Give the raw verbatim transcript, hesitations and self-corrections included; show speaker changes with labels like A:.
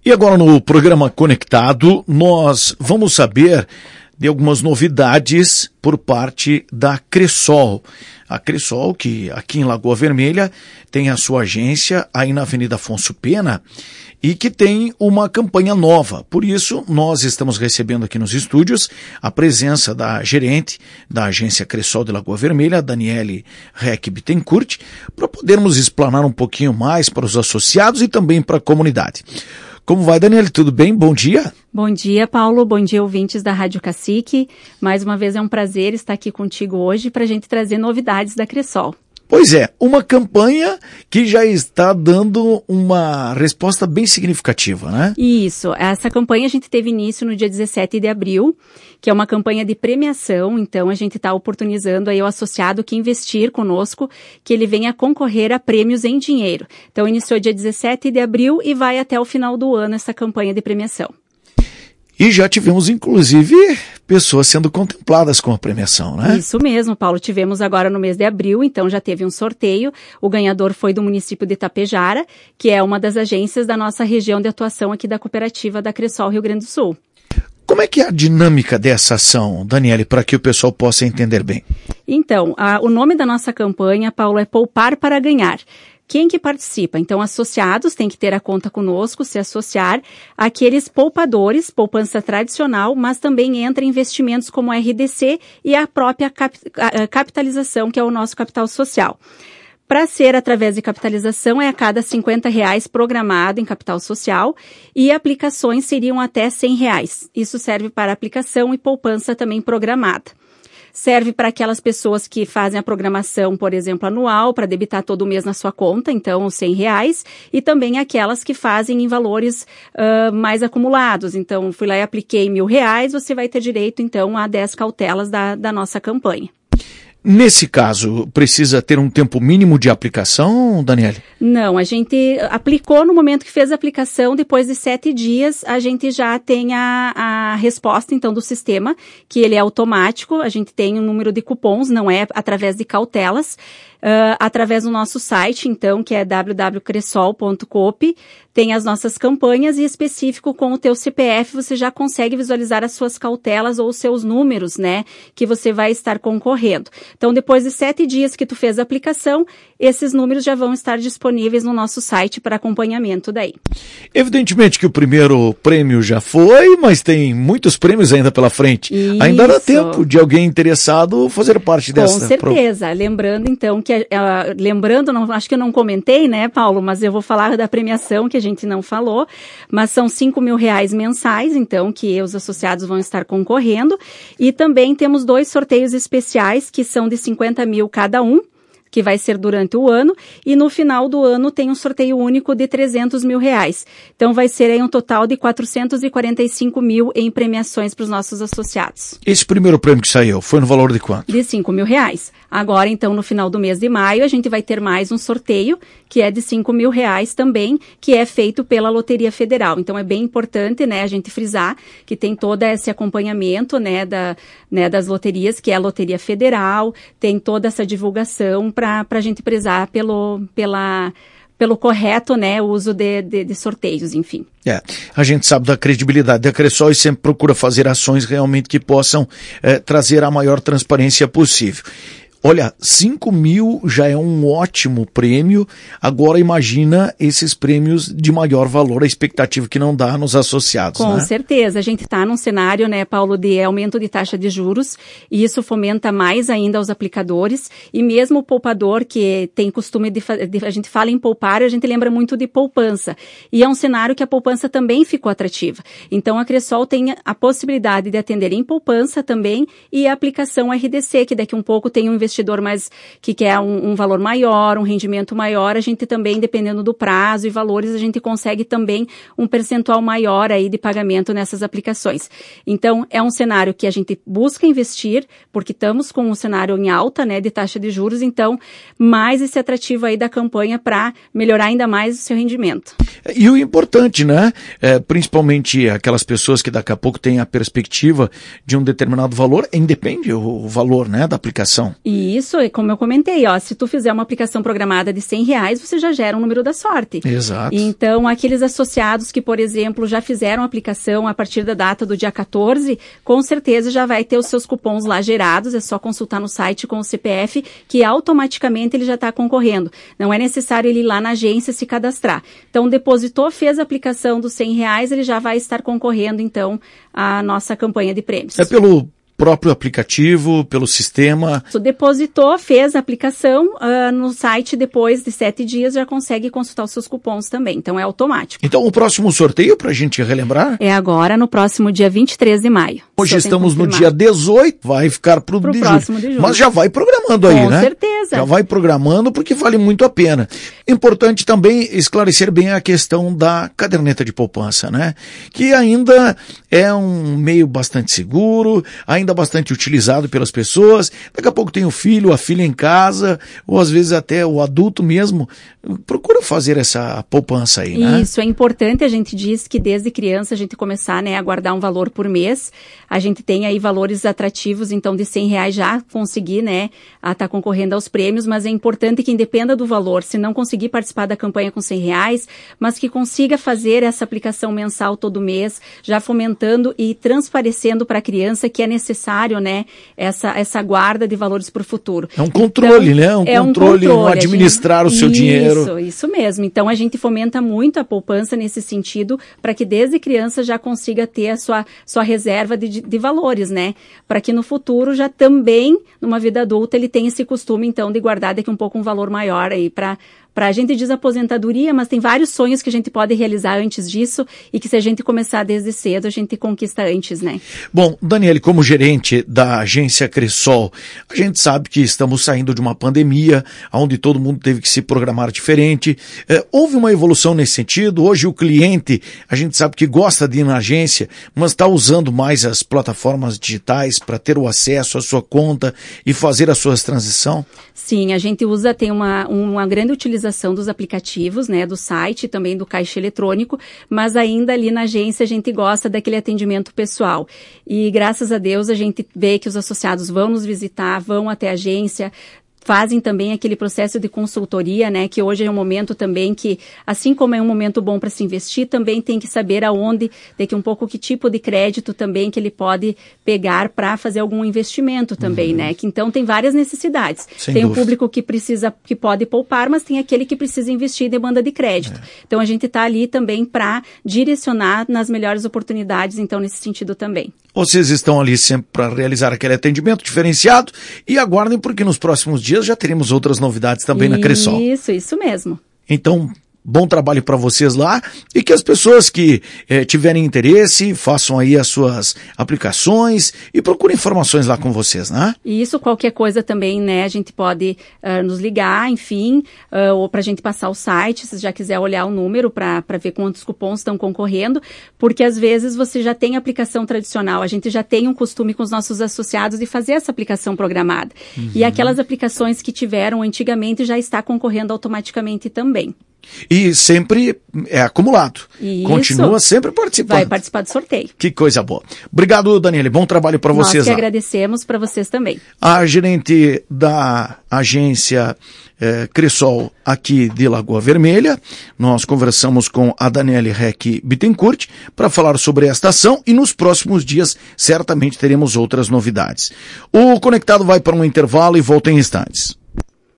A: E agora no programa Conectado, nós vamos saber de algumas novidades por parte da Cressol. A Cressol, que aqui em Lagoa Vermelha tem a sua agência aí na Avenida Afonso Pena e que tem uma campanha nova. Por isso, nós estamos recebendo aqui nos estúdios a presença da gerente da agência Cressol de Lagoa Vermelha, Daniele Reck Bittencourt, para podermos explanar um pouquinho mais para os associados e também para a comunidade. Como vai, Daniele? Tudo bem? Bom dia.
B: Bom dia, Paulo. Bom dia, ouvintes da Rádio Cacique. Mais uma vez é um prazer estar aqui contigo hoje para a gente trazer novidades da Cressol.
A: Pois é, uma campanha que já está dando uma resposta bem significativa, né?
B: Isso, essa campanha a gente teve início no dia dezessete de abril, que é uma campanha de premiação, então a gente está oportunizando aí o associado que investir conosco, que ele venha concorrer a prêmios em dinheiro. Então iniciou dia dezessete de abril e vai até o final do ano essa campanha de premiação.
A: E já tivemos, inclusive, pessoas sendo contempladas com a premiação, né?
B: Isso mesmo, Paulo. Tivemos agora no mês de abril, então já teve um sorteio. O ganhador foi do município de Itapejara, que é uma das agências da nossa região de atuação aqui da cooperativa da Cressol Rio Grande do Sul.
A: Como é que é a dinâmica dessa ação, Daniele, para que o pessoal possa entender bem?
B: Então, a, o nome da nossa campanha, Paulo, é Poupar para Ganhar. Quem que participa? Então, associados têm que ter a conta conosco, se associar. Aqueles poupadores, poupança tradicional, mas também entra investimentos como R D C e a própria cap, a, a capitalização, que é o nosso capital social. Para ser através de capitalização, é a cada cinquenta reais programado em capital social e aplicações seriam até cem reais. Isso serve para aplicação e poupança também programada. Serve para aquelas pessoas que fazem a programação, por exemplo, anual, para debitar todo mês na sua conta, então, cem reais, e também aquelas que fazem em valores uh, mais acumulados. Então, fui lá e apliquei mil reais, você vai ter direito, então, a dez cautelas da, da nossa campanha.
A: Nesse caso, precisa ter um tempo mínimo de aplicação, Daniele?
B: Não, a gente aplicou no momento que fez a aplicação, depois de sete dias, a gente já tem a, a resposta, então, do sistema, que ele é automático, a gente tem um número de cupons, não é através de cautelas, uh, através do nosso site, então, que é w w w ponto cressol ponto coop, tem as nossas campanhas e específico com o teu C P F você já consegue visualizar as suas cautelas ou os seus números, né, que você vai estar concorrendo. Então, depois de sete dias que tu fez a aplicação, esses números já vão estar disponíveis no nosso site para acompanhamento daí.
A: Evidentemente que o primeiro prêmio já foi, mas tem muitos prêmios ainda pela frente. Isso. Ainda dá tempo de alguém interessado fazer parte dessa.
B: Com certeza. Pro... Lembrando, então, que, uh, lembrando, não, acho que eu não comentei, né, Paulo, mas eu vou falar da premiação que a gente não falou, mas são cinco mil reais mensais, então, que os associados vão estar concorrendo, e também temos dois sorteios especiais, que são de cinquenta mil cada um, que vai ser durante o ano, e no final do ano tem um sorteio único de trezentos mil reais. Então vai ser aí um total de quatrocentos e quarenta e cinco mil em premiações para os nossos associados.
A: Esse primeiro prêmio que saiu foi no valor de quanto?
B: De cinco mil reais. Agora, então, no final do mês de maio, a gente vai ter mais um sorteio, que é de cinco mil reais também, que é feito pela Loteria Federal. Então, é bem importante, né, a gente frisar que tem todo esse acompanhamento, né, da, né, das loterias, que é a Loteria Federal, tem toda essa divulgação para a gente prezar pelo, pela... pelo correto, né, uso de, de, de sorteios, enfim.
A: É, a gente sabe da credibilidade da Cressol e sempre procura fazer ações realmente que possam é, trazer a maior transparência possível. Olha, cinco mil já é um ótimo prêmio, agora imagina esses prêmios de maior valor, a expectativa que não dá nos associados,
B: Com
A: né?
B: certeza, a gente está num cenário, né, Paulo, de aumento de taxa de juros, e isso fomenta mais ainda os aplicadores, e mesmo o poupador que tem costume de, de a gente fala em poupar, a gente lembra muito de poupança, e é um cenário que a poupança também ficou atrativa. Então a Cressol tem a possibilidade de atender em poupança também, e a aplicação R D C, que daqui um pouco tem um investimento investidor mais, que quer um, um valor maior, um rendimento maior, a gente também, dependendo do prazo e valores, a gente consegue também um percentual maior aí de pagamento nessas aplicações. Então, é um cenário que a gente busca investir, porque estamos com um cenário em alta, né, de taxa de juros, então, mais esse atrativo aí da campanha para melhorar ainda mais o seu rendimento.
A: E o importante, né, é, principalmente aquelas pessoas que daqui a pouco têm a perspectiva de um determinado valor, independe o valor, né, da aplicação.
B: E isso, como eu comentei, ó, se tu fizer uma aplicação programada de cem reais, você já gera um número da sorte.
A: Exato.
B: Então, aqueles associados que, por exemplo, já fizeram a aplicação a partir da data do dia quatorze, com certeza já vai ter os seus cupons lá gerados, é só consultar no site com o C P F, que automaticamente ele já está concorrendo. Não é necessário ele ir lá na agência se cadastrar. Então, depositou, fez a aplicação dos cem reais, ele já vai estar concorrendo, então, à nossa campanha de prêmios.
A: É pelo próprio aplicativo, pelo sistema?
B: Tu depositou, fez a aplicação, uh, no site, depois de sete dias já consegue consultar os seus cupons também, então é automático.
A: Então o próximo sorteio, para a gente relembrar?
B: É agora, no próximo dia vinte e três de maio.
A: Hoje estamos no dia dezoito, vai ficar pro,
B: pro
A: de
B: próximo
A: julho.
B: de julho.
A: Mas já vai programando aí,
B: Com
A: né?
B: Com certeza.
A: Já vai programando porque vale muito a pena. Importante também esclarecer bem a questão da caderneta de poupança, né? Que ainda é um meio bastante seguro, ainda bastante utilizado pelas pessoas. Daqui a pouco tem o filho, a filha em casa, ou às vezes até o adulto mesmo. Procura fazer essa poupança aí, né?
B: Isso, é importante, a gente diz que desde criança a gente começar, né, a guardar um valor por mês. A gente tem aí valores atrativos, então de cem reais já conseguir, né, a estar tá concorrendo aos prêmios, mas é importante que independa do valor, se não conseguir participar da campanha com cem reais, mas que consiga fazer essa aplicação mensal todo mês, já fomentando e transparecendo para a criança que é necessário, né, essa, essa guarda de valores para o futuro.
A: É um controle,
B: então,
A: né? Um
B: é
A: controle,
B: um
A: um administrar
B: gente,
A: o seu
B: isso,
A: dinheiro.
B: Isso, isso mesmo. Então a gente fomenta muito a poupança nesse sentido, para que desde criança já consiga ter a sua, sua reserva de, de valores, né? Para que no futuro já também, numa vida adulta, ele tenha esse costume, então, de guardar daqui um pouco um valor maior aí para... Para a gente diz aposentadoria, mas tem vários sonhos que a gente pode realizar antes disso e que se a gente começar desde cedo, a gente conquista antes, né?
A: Bom, Daniele, como gerente da agência Cressol, a gente sabe que estamos saindo de uma pandemia, onde todo mundo teve que se programar diferente. É, houve uma evolução nesse sentido. Hoje o cliente, a gente sabe que gosta de ir na agência, mas está usando mais as plataformas digitais para ter o acesso à sua conta e fazer a sua transição?
B: Sim, a gente usa, tem uma, uma grande utilização dos aplicativos, né, do site, também do caixa eletrônico, mas ainda ali na agência a gente gosta daquele atendimento pessoal. E graças a Deus a gente vê que os associados vão nos visitar, vão até a agência, fazem também aquele processo de consultoria, né, que hoje é um momento também que, assim como é um momento bom para se investir, também tem que saber aonde, daqui um pouco que tipo de crédito também que ele pode pegar para fazer algum investimento também, uhum. né, que então tem várias necessidades. Sem tem dúvida. O público que precisa, que pode poupar, mas tem aquele que precisa investir em demanda de crédito. É. Então a gente está ali também para direcionar nas melhores oportunidades, então nesse sentido também.
A: Vocês estão ali sempre para realizar aquele atendimento diferenciado e aguardem porque nos próximos dias já teremos outras novidades também
B: isso,
A: na Cressol.
B: Isso, isso mesmo.
A: Então, bom trabalho para vocês lá e que as pessoas que eh, tiverem interesse façam aí as suas aplicações e procurem informações lá com vocês, né?
B: E isso, qualquer coisa também, né, a gente pode uh, nos ligar, enfim, uh, ou para a gente passar o site, se já quiser olhar o número para ver quantos cupons estão concorrendo, porque às vezes você já tem aplicação tradicional, a gente já tem um costume com os nossos associados de fazer essa aplicação programada. Uhum. E aquelas aplicações que tiveram antigamente já está concorrendo automaticamente também.
A: E sempre é acumulado.
B: Isso.
A: Continua sempre participando.
B: Vai participar do sorteio.
A: Que coisa boa. Obrigado, Daniele. Bom trabalho para vocês.
B: Nós que
A: lá.
B: agradecemos, para vocês também.
A: A gerente da agência eh, Cressol aqui de Lagoa Vermelha, nós conversamos com a Daniele Reck Bittencourt para falar sobre esta ação e nos próximos dias certamente teremos outras novidades. O Conectado vai para um intervalo e volta em instantes.